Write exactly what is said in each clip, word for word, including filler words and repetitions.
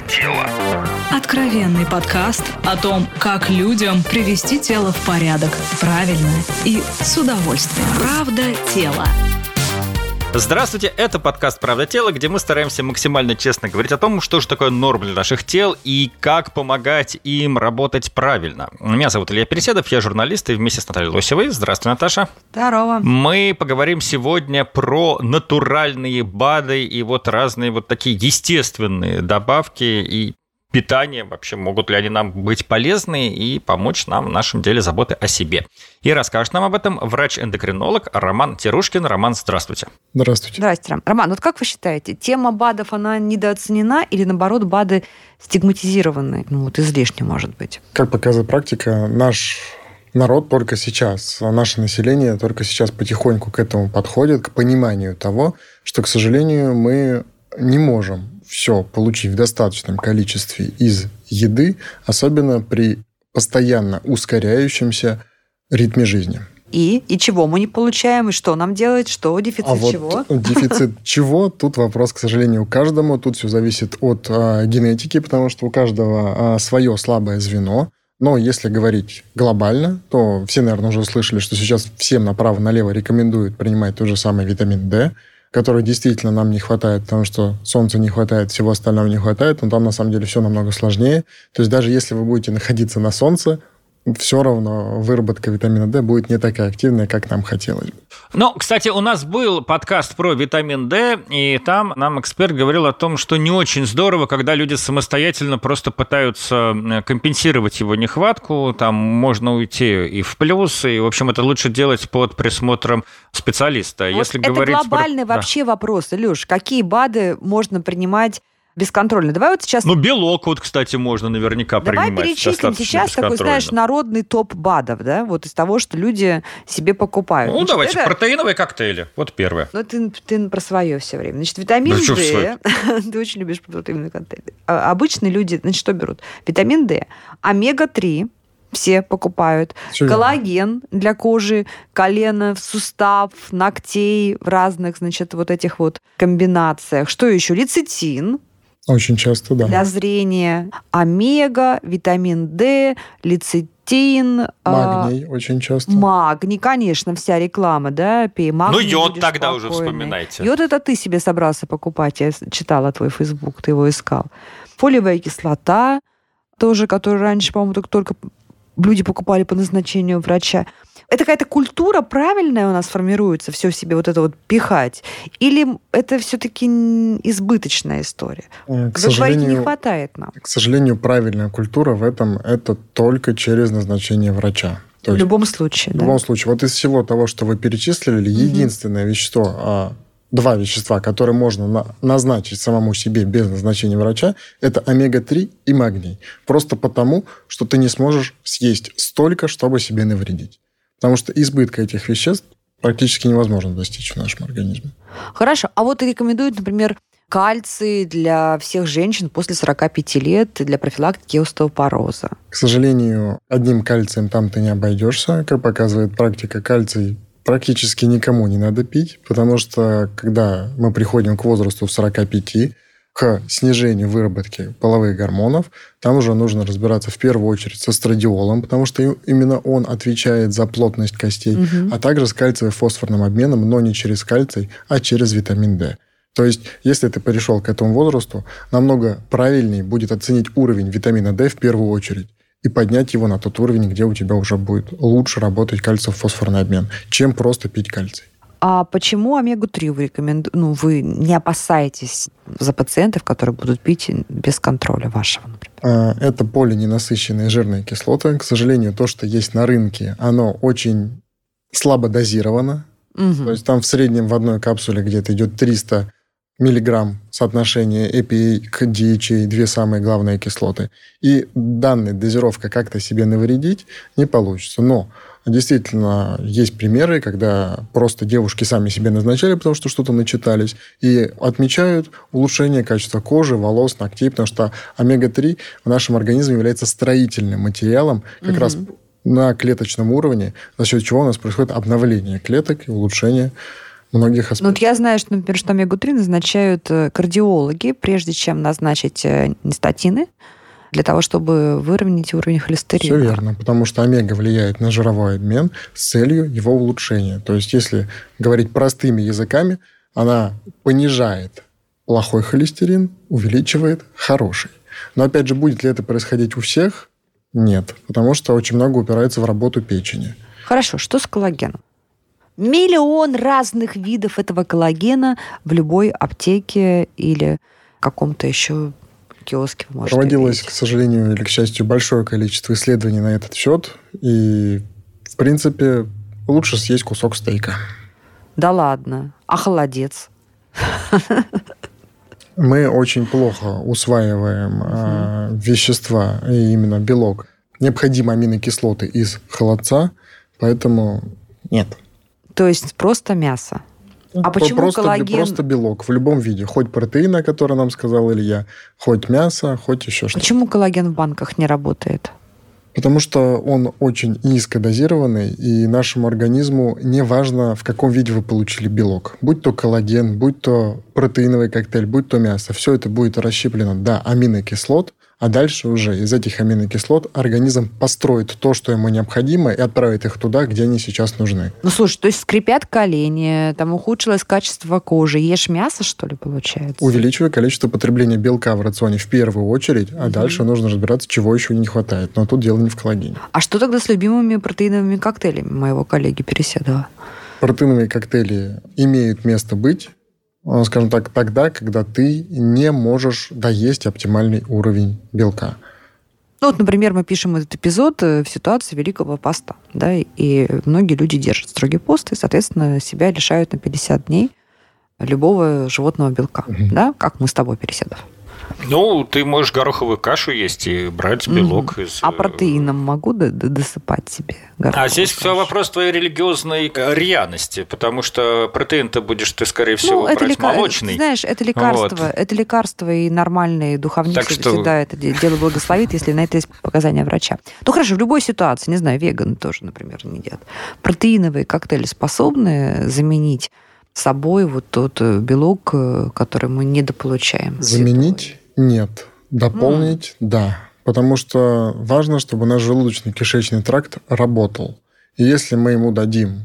тело». Откровенный подкаст о том, как людям привести тело в порядок правильно и с удовольствием. Правда тела. Здравствуйте, это подкаст «Правда тела», где мы стараемся максимально честно говорить о том, что же такое норма для наших тел и как помогать им работать правильно. Меня зовут Илья Переседов, я журналист, и вместе с Натальей Лосевой. Здравствуй, Наташа. Здорово. Мы поговорим сегодня про натуральные БАДы и вот разные вот такие естественные добавки и питание, вообще могут ли они нам быть полезны и помочь нам в нашем деле заботы о себе. И расскажет нам об этом врач-эндокринолог Роман Терушкин. Роман, здравствуйте. Здравствуйте. Здравствуйте, Роман. Роман, вот как вы считаете, тема БАДов, она недооценена или, наоборот, БАДы стигматизированы? Ну, вот излишне, может быть. Как показывает практика, наш народ только сейчас, наше население только сейчас потихоньку к этому подходит, к пониманию того, что, к сожалению, мы не можем все получить в достаточном количестве из еды, особенно при постоянно ускоряющемся ритме жизни. И? И чего мы не получаем? И что нам делать? Что? Дефицит а чего? Вот дефицит чего? Тут вопрос, к сожалению, у каждому. Тут все зависит от а, генетики, потому что у каждого а, свое слабое звено. Но если говорить глобально, то все, наверное, уже услышали, что сейчас всем направо-налево рекомендуют принимать тот же самый витамин D, который действительно нам не хватает, потому что солнца не хватает, всего остального не хватает, но там на самом деле все намного сложнее. То есть даже если вы будете находиться на солнце, все равно выработка витамина D будет не такая активная, как нам хотелось бы. Ну, кстати, у нас был подкаст про витамин D, и там нам эксперт говорил о том, что не очень здорово, когда люди самостоятельно просто пытаются компенсировать его нехватку, там можно уйти и в плюс, и, в общем, это лучше делать под присмотром специалиста. Вот Если это говорить глобальный про... вообще да. вопрос. Илюш, какие БАДы можно принимать бесконтрольно? Давай вот сейчас... Ну, белок вот, кстати, можно наверняка Давай принимать. Давай перечислим сейчас такой, знаешь, народный топ БАДов, да, вот из того, что люди себе покупают. Ну, Значит, давайте, это... протеиновые коктейли. Вот первое. Ну, ты, ты про свое все время. Значит, витамин да D. Ты очень любишь протеиновые коктейли. А обычные люди, значит, что берут? Витамин D, омега три, все покупают. Все коллаген верно. Для кожи, коленов, суставов, ногтей в разных, значит, вот этих вот комбинациях. Что еще? Лецитин. Очень часто, да. Для зрения. Омега, витамин D, лецитин. Магний а... очень часто. Магний, конечно, вся реклама, да, пей магний. Ну, йод тогда спокойный. Уже вспоминайте. Йод это ты себе собрался покупать, я читала твой Фейсбук, ты его искал. Фолиевая кислота, тоже, которую раньше, по-моему, только, только люди покупали по назначению врача. Это какая-то культура правильная у нас формируется, все себе вот это вот пихать? Или это все-таки избыточная история? К Вы говорите, не сожалению, хватает нам. К сожалению, правильная культура в этом – это только через назначение врача. То в есть, любом случае, В да? любом случае. Вот из всего того, что вы перечислили, угу. единственное вещество, два вещества, которые можно на, назначить самому себе без назначения врача, это омега три и магний. Просто потому, что ты не сможешь съесть столько, чтобы себе навредить. Потому что избытка этих веществ практически невозможно достичь в нашем организме. Хорошо. А вот рекомендуют, например, кальций для всех женщин после сорока пяти лет для профилактики остеопороза. К сожалению, одним кальцием там ты не обойдешься. Как показывает практика, кальций практически никому не надо пить, потому что когда мы приходим к возрасту в сорока пяти, к снижению выработки половых гормонов, там уже нужно разбираться в первую очередь с эстрадиолом, потому что именно он отвечает за плотность костей, угу. а также с кальциево-фосфорным обменом, но не через кальций, а через витамин D. То есть, если ты перешел к этому возрасту, намного правильнее будет оценить уровень витамина D в первую очередь и поднять его на тот уровень, где у тебя уже будет лучше работать кальциево-фосфорный обмен, чем просто пить кальций. А почему омегу три вы рекомендуете? Ну, вы не опасаетесь за пациентов, которые будут пить без контроля вашего, например? Это полиненасыщенные жирные кислоты. К сожалению, то, что есть на рынке, оно очень слабо дозировано. Угу. То есть там в среднем в одной капсуле где-то идет триста миллиграмм соотношение и пи эй к ди эйч эй, две самые главные кислоты. И данная дозировка как-то себе навредить не получится. Но действительно есть примеры, когда просто девушки сами себе назначали, потому что что-то начитались, и отмечают улучшение качества кожи, волос, ногтей, потому что омега три в нашем организме является строительным материалом как угу. раз на клеточном уровне, за счет чего у нас происходит обновление клеток и улучшение многих аспектов. Ну, вот я знаю, что, например, что омегу три назначают кардиологи, прежде чем назначить статины, для того, чтобы выровнять уровень холестерина. Все верно, потому что омега влияет на жировой обмен с целью его улучшения. То есть, если говорить простыми языками, она понижает плохой холестерин, увеличивает хороший. Но, опять же, будет ли это происходить у всех? Нет, потому что очень много упирается в работу печени. Хорошо, что с коллагеном? Миллион разных видов этого коллагена в любой аптеке или каком-то еще киоске вы можете Проводилось, видеть. К сожалению или к счастью, большое количество исследований на этот счет. И, в принципе, лучше съесть кусок стейка. Да ладно. А холодец? Мы очень плохо усваиваем э, вещества, и именно белок. Необходимы аминокислоты из холодца, поэтому нет. То есть просто мясо? А почему просто, коллаген? Просто белок в любом виде. Хоть протеина, который нам сказал Илья, хоть мясо, хоть еще что-то. Почему коллаген в банках не работает? Потому что он очень низкодозированный, и нашему организму не важно, в каком виде вы получили белок. Будь то коллаген, будь то протеиновый коктейль, будь то мясо. Все это будет расщеплено до аминокислот, а дальше уже из этих аминокислот организм построит то, что ему необходимо, и отправит их туда, где они сейчас нужны. Ну, слушай, то есть скрипят колени, там ухудшилось качество кожи. Ешь мясо, что ли, получается? Увеличивая количество потребления белка в рационе в первую очередь, а угу. дальше нужно разбираться, чего еще не хватает. Но тут дело не в коллагене. А что тогда с любимыми протеиновыми коктейлями моего коллеги Переседова? Протеиновые коктейли имеют место быть, скажем так, тогда, когда ты не можешь доесть оптимальный уровень белка. Ну вот, например, мы пишем этот эпизод в ситуации Великого Поста, да, и многие люди держат строгий пост и, соответственно, себя лишают на пятьдесят дней любого животного белка, угу. да, как мы с тобой, Переседов. Ну, ты можешь гороховую кашу есть и брать белок угу. из... А протеином могу досыпать себе гороховую А здесь кашу? вопрос твоей религиозной рьяности, потому что протеин-то будешь ты, скорее всего, ну, это брать лекар... молочный. Знаешь, это лекарство, вот. это лекарство, и нормальные духовницы так что... всегда это дело благословит, если на это есть показания врача. Ну, хорошо, в любой ситуации, не знаю, веганы тоже, например, не едят. Протеиновые коктейли способны заменить собой вот тот белок, который мы недополучаем? Заменить? Нет. Дополнить? Mm. Да. Потому что важно, чтобы наш желудочно-кишечный тракт работал. И если мы ему дадим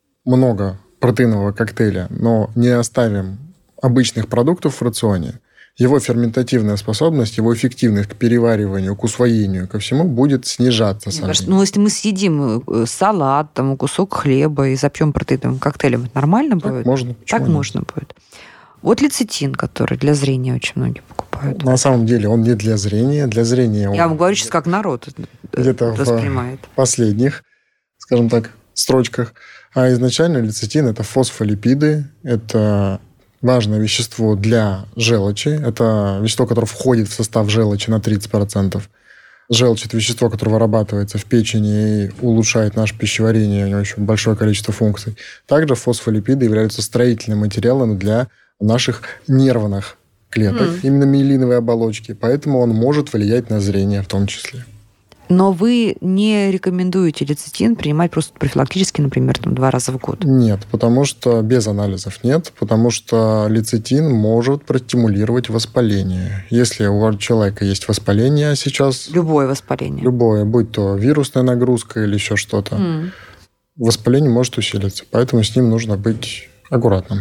много протеинового коктейля, но не оставим обычных продуктов в рационе, его ферментативная способность, его эффективность к перевариванию, к усвоению, ко всему будет снижаться. Ну, если мы съедим салат, там, кусок хлеба и запьем протеиновым коктейлем, это нормально так будет? Можно. Так нет? можно будет. Вот лецитин, который для зрения очень многие покупают. На самом деле он не для зрения. Для зрения он... Я вам говорю сейчас, как народ где-то воспринимает. В последних, скажем так, строчках. А изначально лецитин – это фосфолипиды, это важное вещество для желчи. Это вещество, которое входит в состав желчи на тридцать процентов. Желчь – это вещество, которое вырабатывается в печени и улучшает наше пищеварение. У него очень большое количество функций. Также фосфолипиды являются строительным материалом для наших нервных клеток, mm. именно миелиновой оболочки. Поэтому он может влиять на зрение в том числе. Но вы не рекомендуете лецитин принимать просто профилактически, например, там, два раза в год? Нет, потому что без анализов нет, потому что лецитин может простимулировать воспаление. Если у человека есть воспаление сейчас... Любое воспаление. Любое, будь то вирусная нагрузка или еще что-то. Mm. Воспаление может усилиться, поэтому с ним нужно быть аккуратным.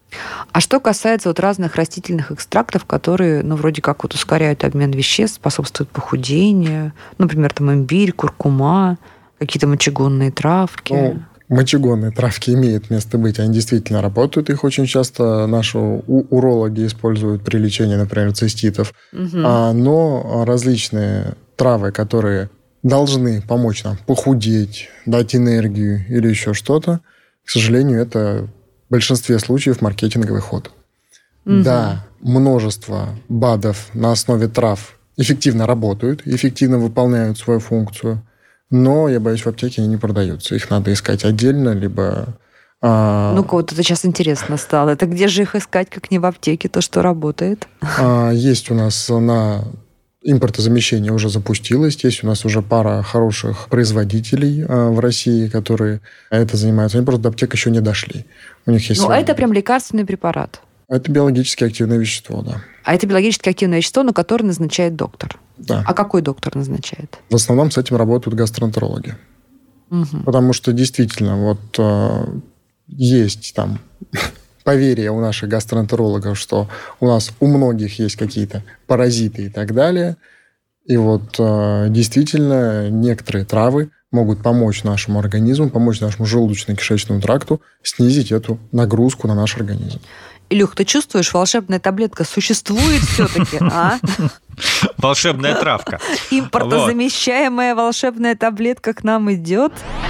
А что касается вот разных растительных экстрактов, которые, ну, вроде как вот ускоряют обмен веществ, способствуют похудению, например, там имбирь, куркума, какие-то мочегонные травки. Ну, мочегонные травки имеют место быть, они действительно работают, их очень часто наши урологи используют при лечении, например, циститов. Угу. А, но различные травы, которые должны помочь нам похудеть, дать энергию или еще что-то, к сожалению, это... в большинстве случаев маркетинговый ход. Угу. Да, множество БАДов на основе трав эффективно работают, эффективно выполняют свою функцию, но, я боюсь, в аптеке они не продаются. Их надо искать отдельно, либо... А... Ну-ка, вот это сейчас интересно стало. Это где же их искать, как не в аптеке, то, что работает? А, есть у нас на Импортозамещение уже запустилось. Есть у нас уже пара хороших производителей в России, которые это занимаются. Они просто до аптек еще не дошли. У них есть. Ну, свои... это прям лекарственный препарат. Это биологически активное вещество, да. А это биологически активное вещество, но которое назначает доктор. Да. А какой доктор назначает? В основном с этим работают гастроэнтерологи. Угу. Потому что действительно вот э, есть там поверье у наших гастроэнтерологов, что у нас у многих есть какие-то паразиты и так далее. И вот э, действительно некоторые травы могут помочь нашему организму, помочь нашему желудочно-кишечному тракту снизить эту нагрузку на наш организм. Илюх, ты чувствуешь, волшебная таблетка существует все-таки, а? Волшебная травка. Импортозамещаемая волшебная таблетка к нам идет.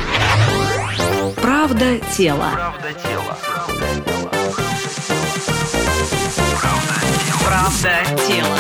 Правда тела. Правда тела.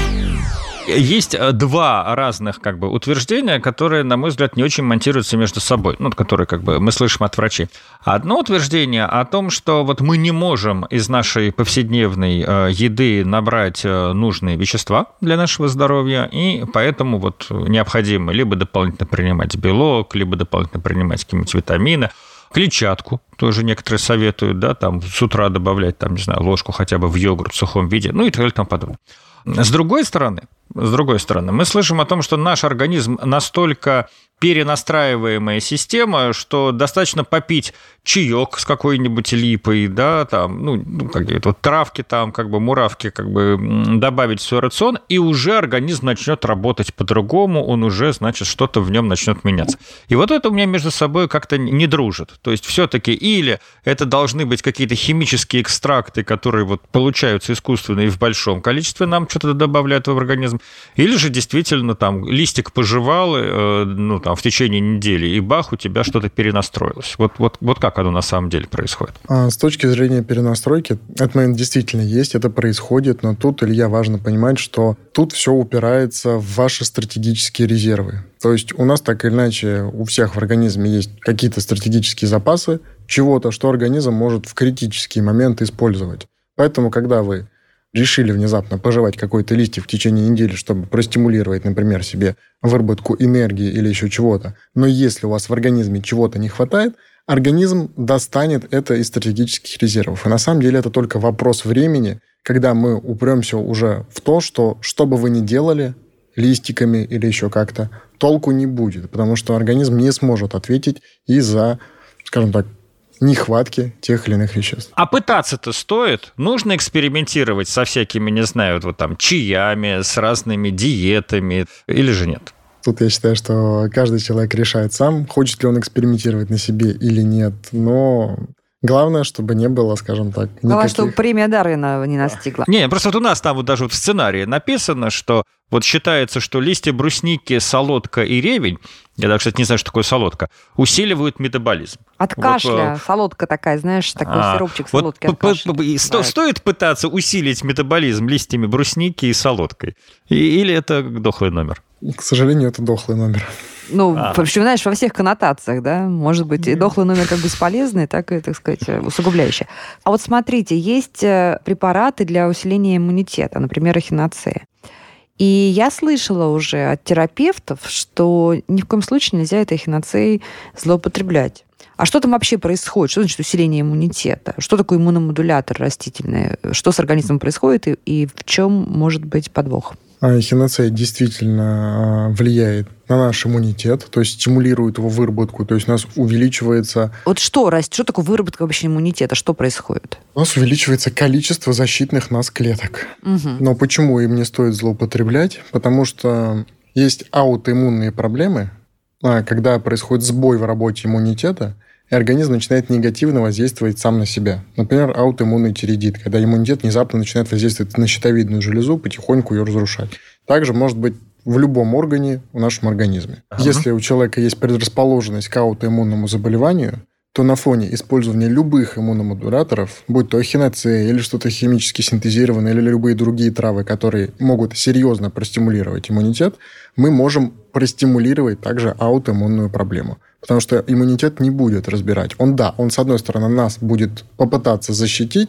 Есть два разных как бы утверждения, которые, на мой взгляд, не очень монтируются между собой, ну, которые как бы мы слышим от врачей. Одно утверждение о том, что вот мы не можем из нашей повседневной еды набрать нужные вещества для нашего здоровья, и поэтому вот необходимо либо дополнительно принимать белок, либо дополнительно принимать какие-нибудь витамины. Клетчатку тоже некоторые советуют, да, там с утра добавлять, там, не знаю, ложку хотя бы в йогурт в сухом виде, ну и так далее и тому подобное. С другой стороны, с другой стороны, мы слышим о том, что наш организм настолько перенастраиваемая система, что достаточно попить чаек с какой-нибудь липой, да, там, ну, ну как говорят, вот травки там, как бы муравки, как бы добавить в свой рацион, и уже организм начнет работать по-другому, он уже, значит, что-то в нем начнет меняться. И вот это у меня между собой как-то не дружит. То есть все-таки или это должны быть какие-то химические экстракты, которые вот получаются искусственно и в большом количестве нам что-то добавляют в организм, или же действительно там листик пожевал, э, ну, там, в течение недели, и бах, у тебя что-то перенастроилось. Вот, вот, вот как оно на самом деле происходит? А с точки зрения перенастройки, этот момент действительно есть, это происходит, но тут, Илья, важно понимать, что тут все упирается в ваши стратегические резервы. То есть у нас так или иначе у всех в организме есть какие-то стратегические запасы чего-то, что организм может в критический момент использовать. Поэтому, когда вы решили внезапно пожевать какой-то листик в течение недели, чтобы простимулировать, например, себе выработку энергии или еще чего-то, но если у вас в организме чего-то не хватает, организм достанет это из стратегических резервов. И на самом деле это только вопрос времени, когда мы упремся уже в то, что что бы вы ни делали, листиками или еще как-то, толку не будет, потому что организм не сможет ответить из-за, скажем так, нехватки тех или иных веществ. А пытаться-то стоит? Нужно экспериментировать со всякими, не знаю, вот там, чаями, с разными диетами, или же нет? Тут я считаю, что каждый человек решает сам, хочет ли он экспериментировать на себе или нет, но главное, чтобы не было, скажем так, никаких... Главное, чтобы премия Дарвина не настигла. Не, просто вот у нас там вот даже вот в сценарии написано, что вот считается, что листья брусники, солодка и ревень, я даже, кстати, не знаю, что такое солодка, усиливают метаболизм. От кашля. Вот, солодка такая, знаешь, такой а, сиропчик солодки вот, от кашля. Сто, стоит пытаться усилить метаболизм листьями брусники и солодкой? И, или это дохлый номер? К сожалению, это дохлый номер. Ну, а. причем, знаешь, во всех коннотациях, да, может быть, и дохлый номер как бесполезный, так и, так сказать, усугубляющий. А вот смотрите, есть препараты для усиления иммунитета, например, эхиноцея. И я слышала уже от терапевтов, что ни в коем случае нельзя этой эхиноцеей злоупотреблять. А что там вообще происходит? Что значит усиление иммунитета? Что такое иммуномодулятор растительный? Что с организмом происходит и, и в чем может быть подвох? Эхиноцея действительно влияет на наш иммунитет, то есть стимулирует его выработку, то есть у нас увеличивается... Вот что растет? Что такое выработка вообще иммунитета? Что происходит? У нас увеличивается количество защитных нас клеток. Угу. Но почему им не стоит злоупотреблять? Потому что есть аутоиммунные проблемы, когда происходит сбой в работе иммунитета, и организм начинает негативно воздействовать сам на себя. Например, аутоиммунный тиреидит, когда иммунитет внезапно начинает воздействовать на щитовидную железу, потихоньку ее разрушать. Также может быть в любом органе в нашем организме. Uh-huh. Если у человека есть предрасположенность к аутоиммунному заболеванию, то на фоне использования любых иммуномодуляторов, будь то эхиноцея или что-то химически синтезированное, или любые другие травы, которые могут серьезно простимулировать иммунитет, мы можем простимулировать также аутоиммунную проблему. Потому что иммунитет не будет разбирать. Он, да, он, с одной стороны, нас будет попытаться защитить,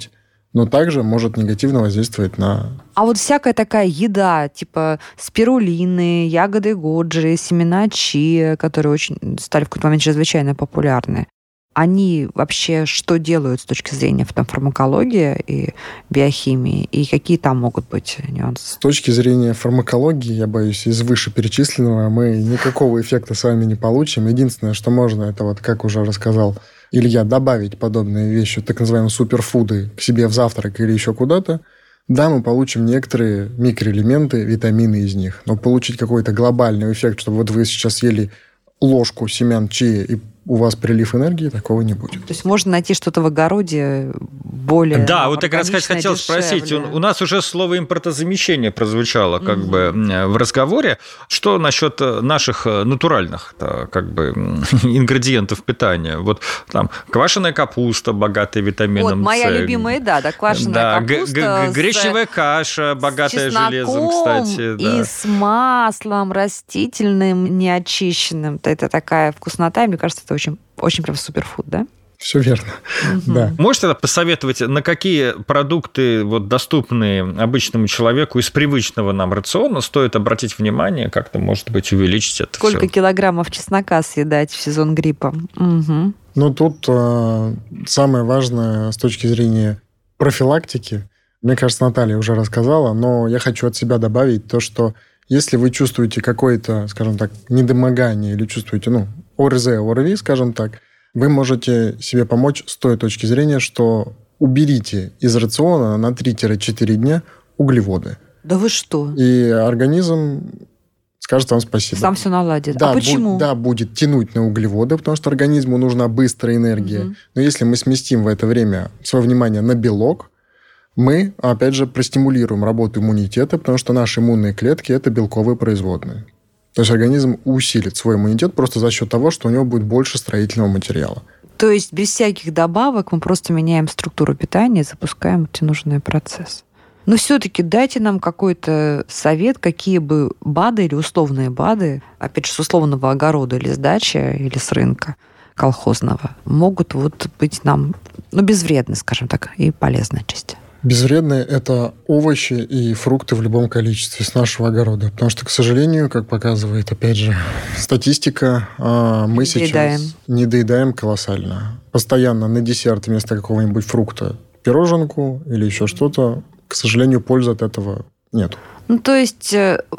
но также может негативно воздействовать на... А вот всякая такая еда, типа спирулины, ягоды годжи, семена чиа, которые очень стали в какой-то момент чрезвычайно популярны, они вообще что делают с точки зрения там, фармакологии и биохимии? И какие там могут быть нюансы? С точки зрения фармакологии, я боюсь, из вышеперечисленного мы никакого эффекта с вами не получим. Единственное, что можно, это вот, как уже рассказал Илья, добавить подобные вещи, так называемые суперфуды, к себе в завтрак или еще куда-то. Да, мы получим некоторые микроэлементы, витамины из них. Но получить какой-то глобальный эффект, чтобы вот вы сейчас съели ложку семян чиа и у вас прилив энергии, такого не будет. То есть можно найти что-то в огороде более Да, вот я как раз хотел дешевле. спросить. У, у нас уже слово импортозамещение прозвучало как mm-hmm. бы в разговоре. Что насчет наших натуральных как бы ингредиентов питания? Вот там квашеная капуста, богатая витамином С. Вот моя любимая еда, да, квашеная да, капуста. Г- г- гречневая с, каша, богатая железом, кстати. Да. И с маслом растительным, неочищенным. Это такая вкуснота, и мне кажется, это очень, очень прям суперфуд, да? Все верно, угу. да. Можете тогда посоветовать, на какие продукты, вот, доступные обычному человеку из привычного нам рациона, стоит обратить внимание, как-то, может быть, увеличить это Сколько все? килограммов чеснока съедать в сезон гриппа? Угу. Ну, тут э, самое важное с точки зрения профилактики, мне кажется, Наталья уже рассказала, но я хочу от себя добавить то, что если вы чувствуете какое-то, скажем так, недомогание или чувствуете, ну, ОРЗ, ОРВИ, скажем так, вы можете себе помочь с той точки зрения, что уберите из рациона на три-четыре дня углеводы. Да вы что? И организм скажет вам спасибо. Сам все наладит. Да, а почему? Бу- да, будет тянуть на углеводы, потому что организму нужна быстрая энергия. Угу. Но если мы сместим в это время свое внимание на белок, мы, опять же, простимулируем работу иммунитета, потому что наши иммунные клетки – это белковые производные. То есть организм усилит свой иммунитет просто за счет того, что у него будет больше строительного материала. То есть без всяких добавок мы просто меняем структуру питания и запускаем эти нужные процессы. Но все-таки дайте нам какой-то совет, какие бы БАДы или условные БАДы, опять же, с условного огорода или с дачи, или с рынка колхозного, могут вот быть нам, ну, безвредны, скажем так, и полезной части. Безвредные – это овощи и фрукты в любом количестве с нашего огорода. Потому что, к сожалению, как показывает, опять же, статистика, мы доедаем. сейчас не доедаем колоссально. Постоянно на десерт вместо какого-нибудь фрукта пироженку или еще что-то. К сожалению, пользы от этого нет. Ну, то есть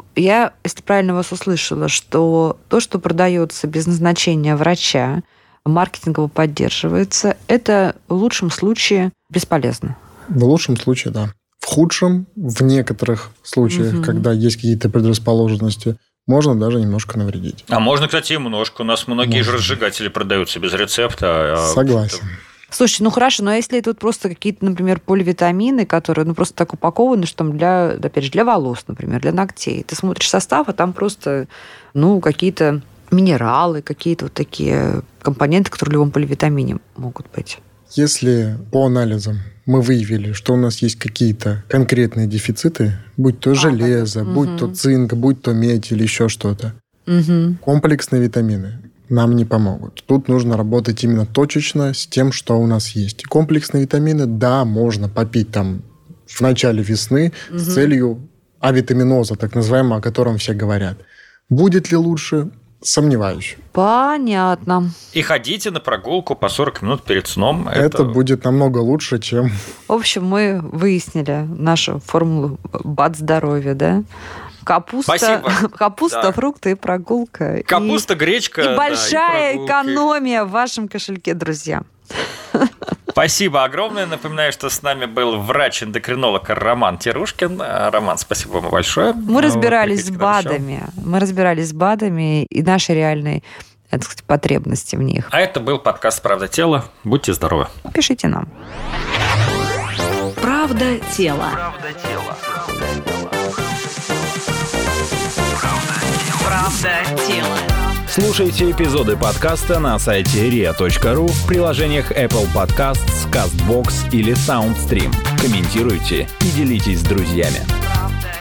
я, если правильно вас услышала, что то, что продается без назначения врача, маркетингово поддерживается, это в лучшем случае бесполезно. В лучшем случае, да. В худшем, в некоторых случаях, угу. когда есть какие-то предрасположенности, можно даже немножко навредить. А можно, кстати, и немножко. У нас многие можно. же разжигатели продаются без рецепта. Согласен. Слушайте, ну хорошо, но если это вот просто какие-то, например, поливитамины, которые ну, просто так упакованы, что там для, опять же, для волос, например, для ногтей. Ты смотришь состав, а там просто ну, какие-то минералы, какие-то вот такие компоненты, которые в любом поливитамине могут быть. Если по анализам мы выявили, что у нас есть какие-то конкретные дефициты, будь то а, железо, да. будь угу. то цинк, будь то медь или еще что-то, угу. комплексные витамины нам не помогут. Тут нужно работать именно точечно с тем, что у нас есть. Комплексные витамины, да, можно попить там в начале весны угу. с целью авитаминоза, так называемого, о котором все говорят. Будет ли лучше? Сомневаюсь. Понятно. И ходите на прогулку по сорок минут перед сном. Это, это будет намного лучше, чем... В общем, мы выяснили нашу формулу БАД здоровья, да? Капуста, Спасибо. Капуста, да. фрукты и прогулка. Капуста, и, гречка. И да, большая и экономия в вашем кошельке, друзья. Спасибо огромное. Напоминаю, что с нами был врач-эндокринолог Роман Терушкин. Роман, спасибо вам большое. Мы разбирались с БАДами. Мы разбирались с БАДами и нашей реальной, так сказать, потребности в них. А это был подкаст «Правда тела». Будьте здоровы. Пишите нам. Правда тела. Правда тела. Правда тела. Слушайте эпизоды подкаста на сайте риа точка ру, в приложениях Apple Podcasts, CastBox или SoundStream. Комментируйте и делитесь с друзьями. Правда